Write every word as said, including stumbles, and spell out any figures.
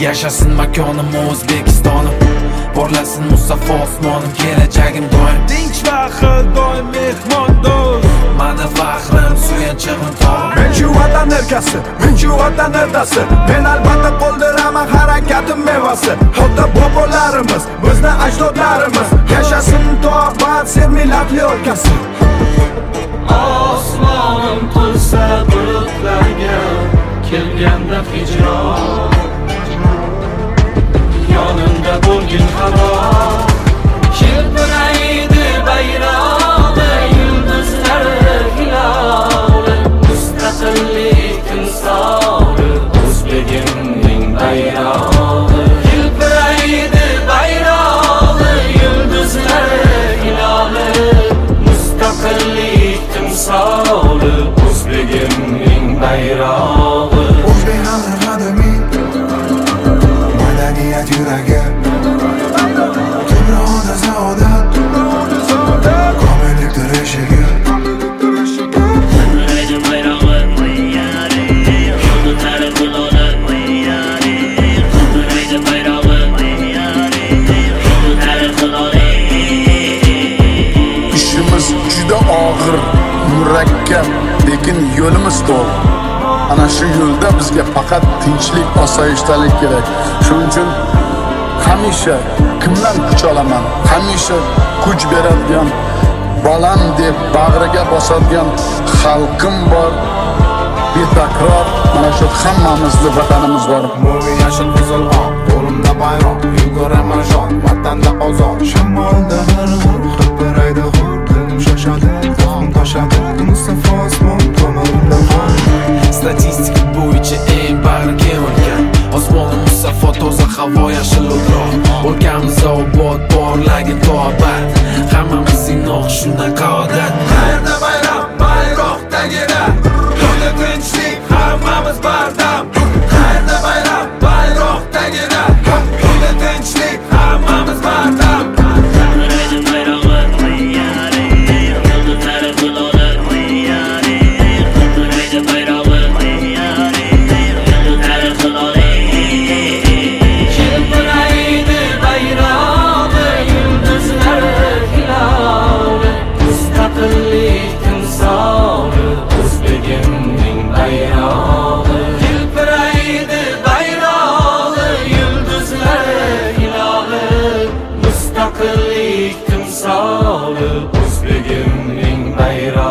Yashasin makonim O'zbekistonim, porlasin musaffo osmonim, kelajagim doim tinch va xil doim mehmondo'st. Mani faxrim, suyanchig'im tog'im. Men shu vatan erkasi, men shu vatan erdasi. Men albatta qo'ldiraman harakatim mevasi. Ota bobolarimiz, bizni ajdodlarimiz. Yashasin tog'bat ser millatli o'lkasi. Osmonim to'lsa bulutlarga, kelganda hijron. Yonimda bo'lgin havo, shilpiraydi bayrog'i, yulduzlari hiloli, mustaqillik timsoli, o'zbegimning bayrog'i. Shilpiraydi bayrog'i, yulduzlari hiloli, mustaqillik timsoli, o'zbegimning bayrog'i. O'zbek xalqi qadimiy madaniyat yuragi, Timroda saodat, komillikdir eshigi. İşimiz juda og'ir, murakkab, lekin yo'limiz to'g'ri. Ana shu yo'lda bizga faqat tinchlik, osoyishtalik kerak. Shuning uchun hamisha kimdan kuch olaman, hamisha kuch beradigan, bolam deb bag'riga bosadigan xalqim bor. Betakror mana shu hammamizning vatanimiz bor. Mo'vi yashil qizil oq, qo'limda bayroq, yuguraman shon, vatanda ozod. Shamolda g'ir-g'ir, hilpiraydi hur, dilim shoshadi, tog'im toshadi, musaffo osmon to'marimda xon. Statistika bo'yicha eng bag'riga o'lkan, osmoni musaffo, toza havo, yashil o'troq. O'lkamiz obod, porlagin tobat, hammamizning noh shunaqa odat. Qayerda bayroq, bayroq tagida, yo'lda tinchlik, hammamiz bardam. Qayerda bayroq, bayroq tagida, yo'lda tinchlik, hammamiz bardam. Mustaqillik timsoli, o'zbegimning bayrog'i.